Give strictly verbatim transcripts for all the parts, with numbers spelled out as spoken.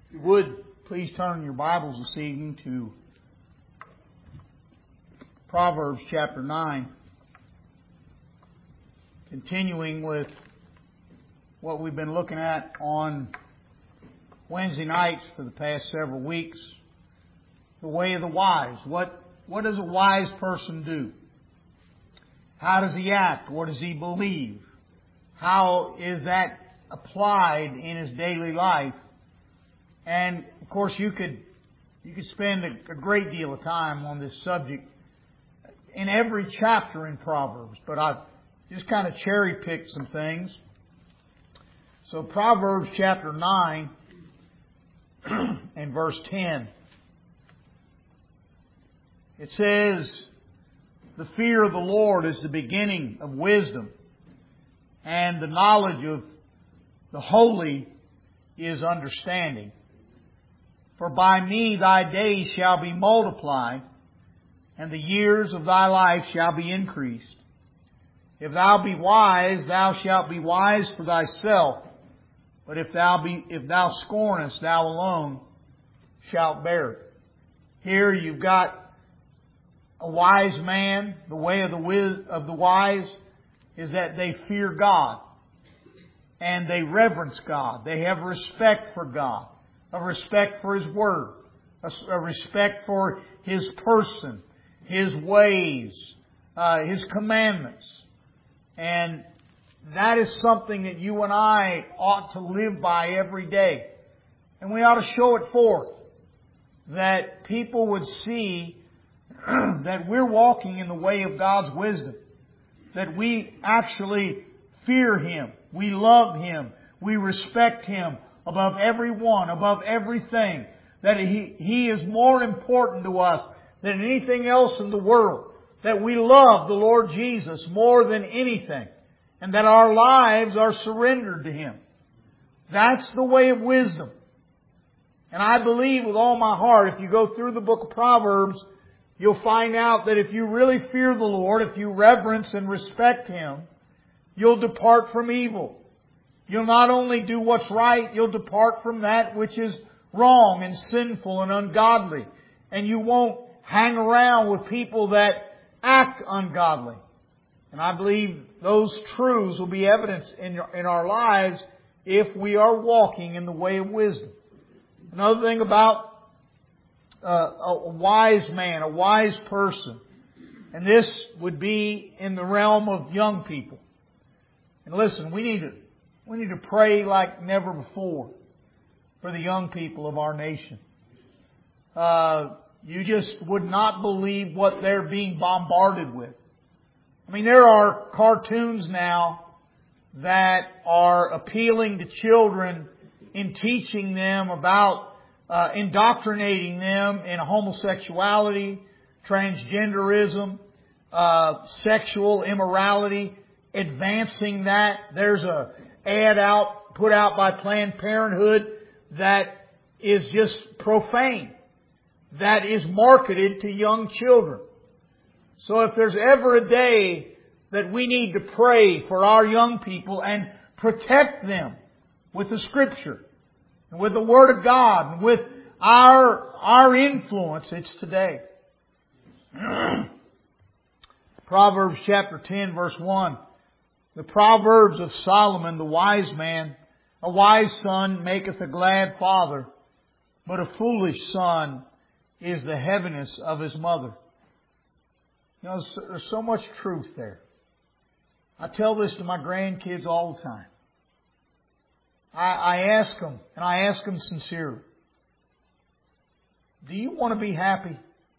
If you would, please turn your Bibles this evening to Proverbs chapter nine. Continuing with what we've been looking at on Wednesday nights for the past several weeks. The way of the wise. What, what does a wise person do? How does he act? What does he believe? How is that applied in his daily life? And of course, you could you could spend a, a great deal of time on this subject in every chapter in Proverbs, but I've just kind of cherry picked some things. So Proverbs chapter nine and verse ten. It says, "The fear of the Lord is the beginning of wisdom, and the knowledge of the holy is understanding. For by me thy days shall be multiplied, and the years of thy life shall be increased. If thou be wise, thou shalt be wise for thyself. But if thou be, if thou scornest, thou alone shalt bear it." Here you've got a wise man. The way of the wis- of the wise is that they fear God and they reverence God. They have respect for God, a respect for His Word, a, a respect for His person, His ways, uh, His commandments. And that is something that you and I ought to live by every day. And we ought to show it forth, that people would see that we're walking in the way of God's wisdom, that we actually fear Him, we love Him, we respect Him above everyone, above everything, that He, He is more important to us than anything else in the world, that we love the Lord Jesus more than anything, and that our lives are surrendered to Him. That's the way of wisdom. And I believe with all my heart, if you go through the book of Proverbs, you'll find out that if you really fear the Lord, if you reverence and respect Him, you'll depart from evil. You'll not only do what's right, you'll depart from that which is wrong and sinful and ungodly. And you won't hang around with people that act ungodly. And I believe those truths will be evidence in, in our lives if we are walking in the way of wisdom. Another thing about uh, a wise man, a wise person, and this would be in the realm of young people. And listen, we need to we need to pray like never before for the young people of our nation. Uh, you just would not believe what they're being bombarded with. I mean, there are cartoons now that are appealing to children in teaching them about, uh, indoctrinating them in homosexuality, transgenderism, uh, sexual immorality, advancing that. There's a ad out, put out by Planned Parenthood that is just profane, that is marketed to young children. So if there's ever a day that we need to pray for our young people and protect them with the Scripture and with the Word of God and with our, our influence, it's today. Proverbs chapter ten verse one. "The Proverbs of Solomon, the wise man, a wise son maketh a glad father, but a foolish son is the heaviness of his mother." You know, there's so much truth there. I tell this to my grandkids all the time. I, I ask them, and I ask them sincerely, do you want to be happy?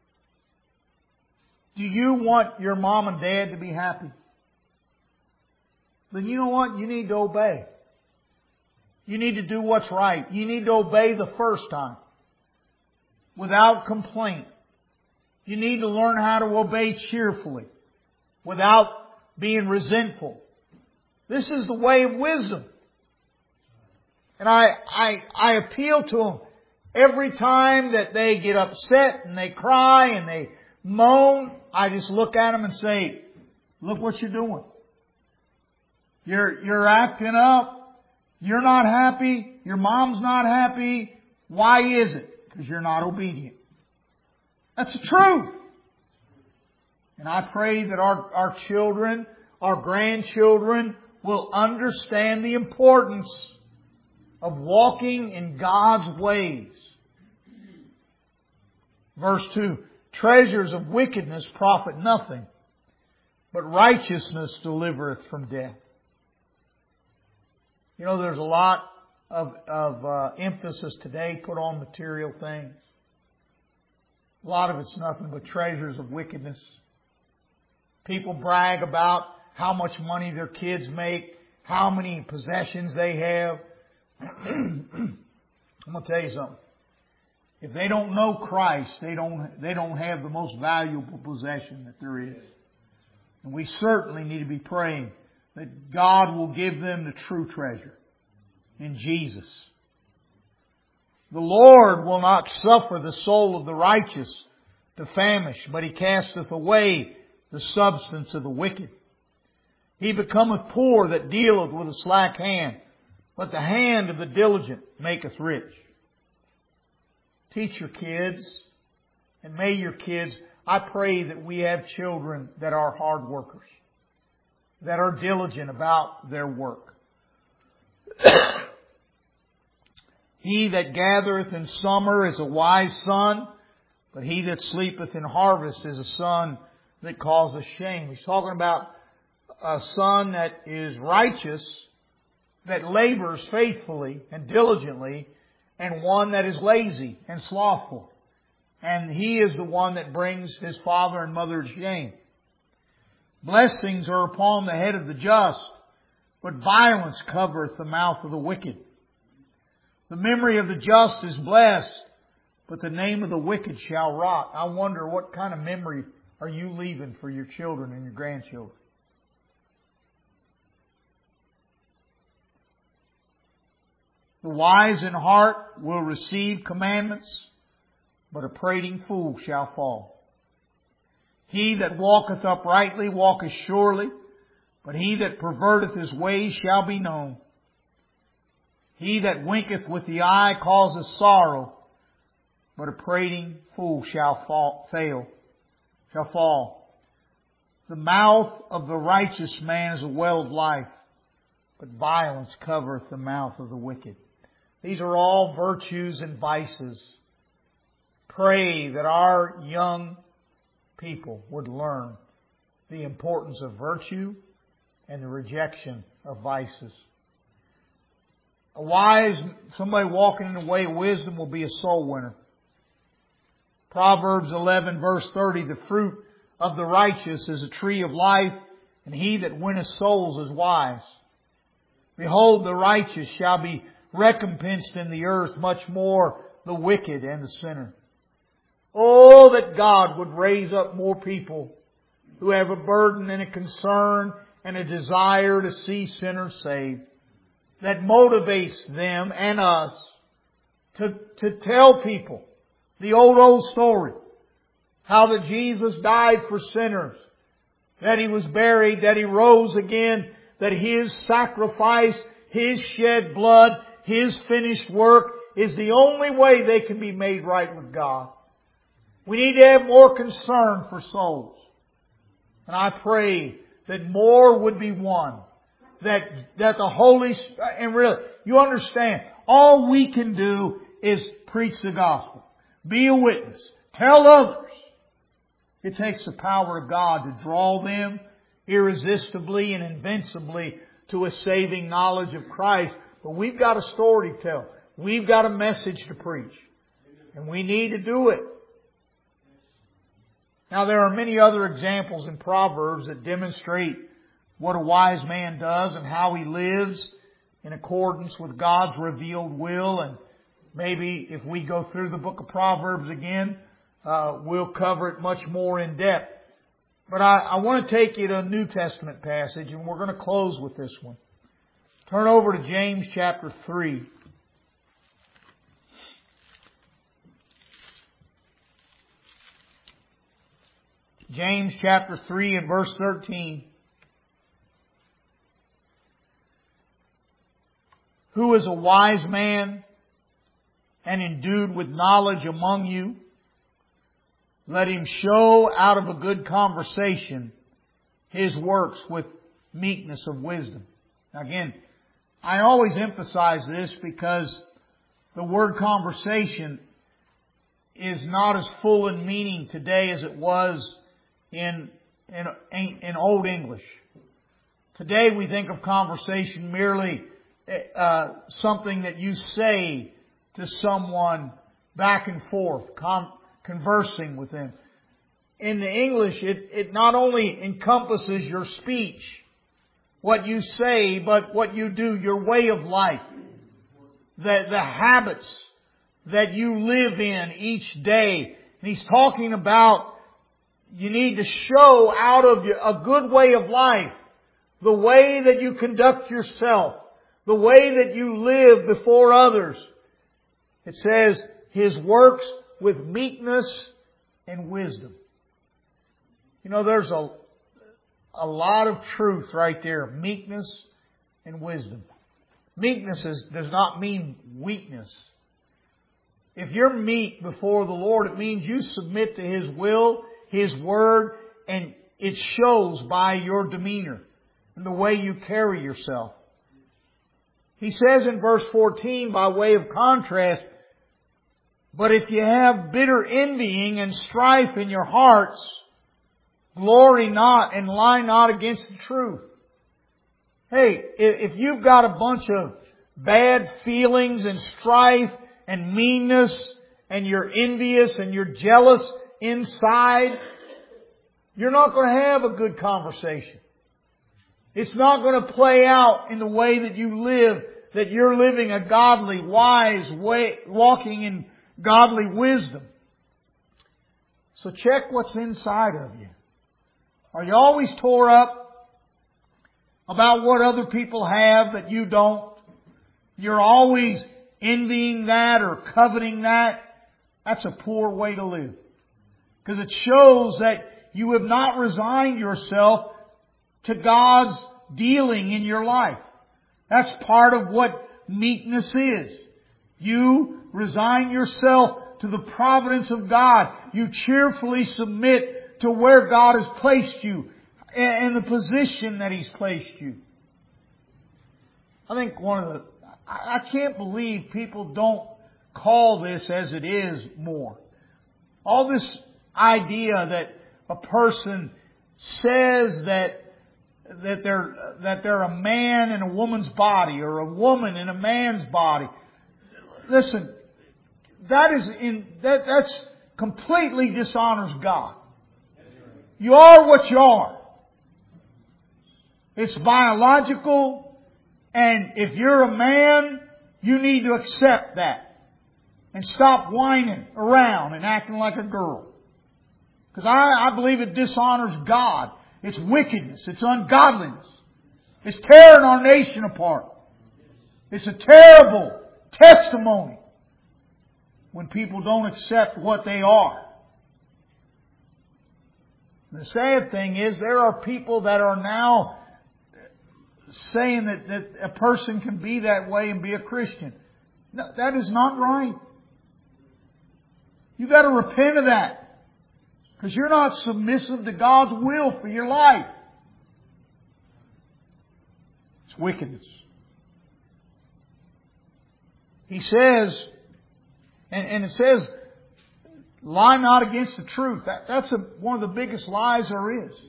Do you want your mom and dad to be happy? Then you know what? You need to obey. You need to do what's right. You need to obey the first time without complaint. You need to learn how to obey cheerfully without being resentful. This is the way of wisdom. And I, I, I appeal to them every time that they get upset and they cry and they moan. I just look at them and say, look what you're doing. You're, you're acting up. You're not happy. Your mom's not happy. Why is it? Because you're not obedient. That's the truth. And I pray that our, our children, our grandchildren will understand the importance of walking in God's ways. Verse two, treasures of wickedness profit nothing, but righteousness delivereth from death. You know, there's a lot of, of uh, emphasis today put on material things. A lot of it's nothing but treasures of wickedness. People brag about how much money their kids make, how many possessions they have. I'm going to tell you something. If they don't know Christ, they don't, they don't have the most valuable possession that there is. And we certainly need to be praying that God will give them the true treasure in Jesus. The Lord will not suffer the soul of the righteous to famish, but He casteth away the substance of the wicked. He becometh poor that dealeth with a slack hand, but the hand of the diligent maketh rich. Teach your kids, and may your kids, I pray that we have children that are hard workers, that are diligent about their work. He that gathereth in summer is a wise son, but he that sleepeth in harvest is a son that causeth shame. He's talking about a son that is righteous, that labors faithfully and diligently, and one that is lazy and slothful. And he is the one that brings his father and mother to shame. Blessings are upon the head of the just, but violence covereth the mouth of the wicked. The memory of the just is blessed, but the name of the wicked shall rot. I wonder what kind of memory are you leaving for your children and your grandchildren? The wise in heart will receive commandments, but a prating fool shall fall. He that walketh uprightly walketh surely, but he that perverteth his ways shall be known. He that winketh with the eye causeth sorrow, but a prating fool shall fall, fail, shall fall. The mouth of the righteous man is a well of life, but violence covereth the mouth of the wicked. These are all virtues and vices. Pray that our young people would learn the importance of virtue and the rejection of vices. A wise, somebody walking in the way of wisdom will be a soul winner. Proverbs eleven verse thirty, the fruit of the righteous is a tree of life, and he that winneth souls is wise. Behold, the righteous shall be recompensed in the earth, much more the wicked and the sinner. Oh, that God would raise up more people who have a burden and a concern and a desire to see sinners saved. That motivates them and us to, to tell people the old, old story. How that Jesus died for sinners. That He was buried, that He rose again, that His sacrifice, His shed blood, His finished work is the only way they can be made right with God. We need to have more concern for souls. And I pray that more would be won. That, that the Holy Spirit, and really, you understand, all we can do is preach the gospel. Be a witness. Tell others. It takes the power of God to draw them irresistibly and invincibly to a saving knowledge of Christ. But we've got a story to tell. We've got a message to preach. And we need to do it. Now there are many other examples in Proverbs that demonstrate what a wise man does and how he lives in accordance with God's revealed will. And maybe if we go through the book of Proverbs again, uh, we'll cover it much more in depth. But I, I want to take you to a New Testament passage, and we're going to close with this one. Turn over to James chapter three. James chapter three and verse thirteen. Who is a wise man and endued with knowledge among you. Let him show out of a good conversation his works with meekness of wisdom. Now again, I always emphasize this because the word conversation is not as full in meaning today as it was in, in, in Old English. Today we think of conversation merely uh, something that you say to someone back and forth, con- conversing with them. In the English, it, it not only encompasses your speech, what you say, but what you do, your way of life, the, the habits that you live in each day. And he's talking about you need to show out of a good way of life, the way that you conduct yourself, the way that you live before others. It says, his works with meekness and wisdom. You know, there's a, a lot of truth right there. Meekness and wisdom. Meekness is, does not mean weakness. If you're meek before the Lord, it means you submit to His will, His word, and it shows by your demeanor and the way you carry yourself. He says in verse fourteen, by way of contrast, but if you have bitter envying and strife in your hearts, glory not and lie not against the truth. Hey, if you've got a bunch of bad feelings and strife and meanness and you're envious and you're jealous inside, you're not going to have a good conversation. It's not going to play out in the way that you live, that you're living a godly, wise way, walking in godly wisdom. So check what's inside of you. Are you always tore up about what other people have that you don't? You're always envying that or coveting that? That's a poor way to live. Because it shows that you have not resigned yourself to God's dealing in your life. That's part of what meekness is. You resign yourself to the providence of God. You cheerfully submit to where God has placed you and the position that He's placed you. I think one of the, I can't believe people don't call this as it is more. All this idea that a person says that that they're that they're a man in a woman's body or a woman in a man's body. Listen, that is in that that's completely dishonors God. You are what you are. It's biological, and if you're a man, you need to accept that and stop whining around and acting like a girl. Because I, I believe it dishonors God. It's wickedness. It's ungodliness. It's tearing our nation apart. It's a terrible testimony when people don't accept what they are. The sad thing is there are people that are now saying that, that a person can be that way and be a Christian. No, that is not right. You've got to repent of that. Because you're not submissive to God's will for your life. It's wickedness. He says, and, and it says, lie not against the truth. That, that's a, one of the biggest lies there is.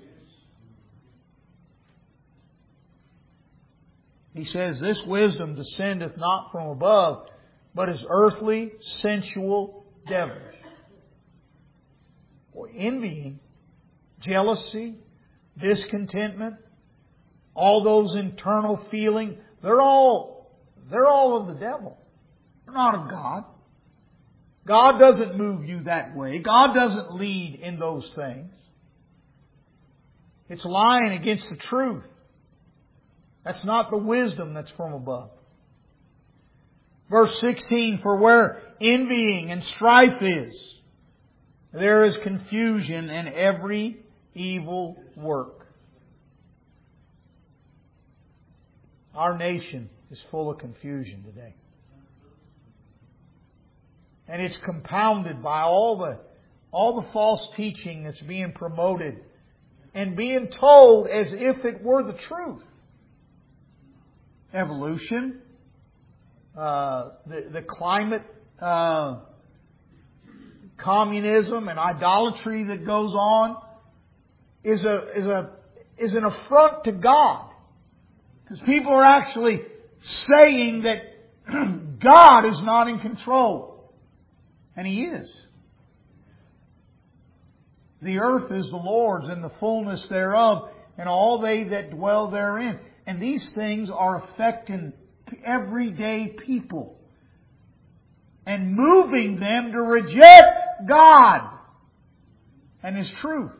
He says, this wisdom descendeth not from above, but is earthly, sensual, devilish. Or envying, jealousy, discontentment, all those internal feelings, they're all, they're all of the devil. They're not of God. God doesn't move you that way. God doesn't lead in those things. It's lying against the truth. That's not the wisdom that's from above. Verse sixteen, for where envying and strife is, there is confusion in every evil work. Our nation is full of confusion today. And it's compounded by all the, all the false teaching that's being promoted and being told as if it were the truth. Evolution, uh, the, the climate, uh, communism and idolatry that goes on is a, is a, is an affront to God. Because people are actually saying that God is not in control. And He is. The earth is the Lord's and the fullness thereof, and all they that dwell therein. And these things are affecting everyday people and moving them to reject God and His truth.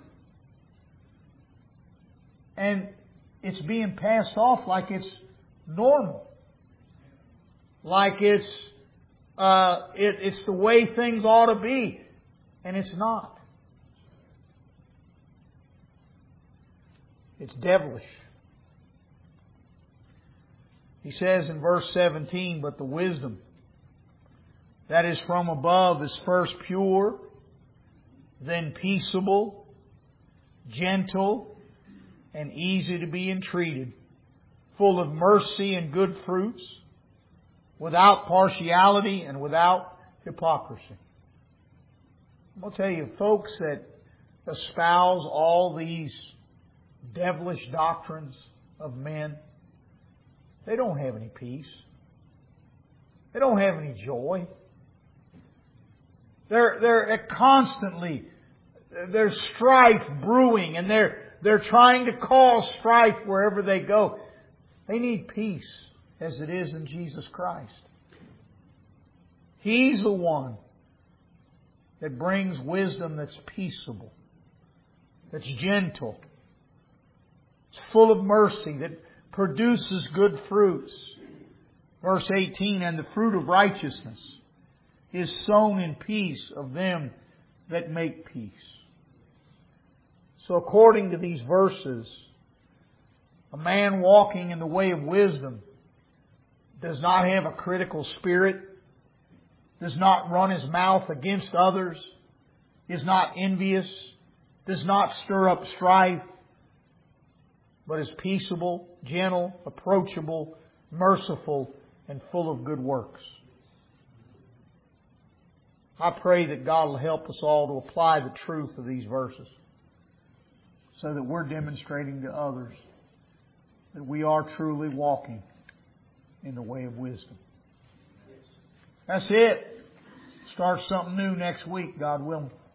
And it's being passed off like it's normal. Like it's uh, it, it's the way things ought to be. And it's not. It's devilish. He says in verse seventeen, but the wisdom that is from above is first pure, then peaceable, gentle, and easy to be entreated, full of mercy and good fruits, without partiality and without hypocrisy. I'm going to tell you, folks that espouse all these devilish doctrines of men, they don't have any peace. They don't have any joy. They're, they're constantly, there's strife brewing, and they're, they're trying to cause strife wherever they go. They need peace as it is in Jesus Christ. He's the one that brings wisdom that's peaceable, that's gentle, it's full of mercy, that produces good fruits. Verse eighteen, and the fruit of righteousness is sown in peace of them that make peace. So according to these verses, a man walking in the way of wisdom does not have a critical spirit, does not run his mouth against others, is not envious, does not stir up strife, but is peaceable, gentle, approachable, merciful, and full of good works. I pray that God will help us all to apply the truth of these verses so that we're demonstrating to others that we are truly walking in the way of wisdom. That's it. Start something new next week, God willing.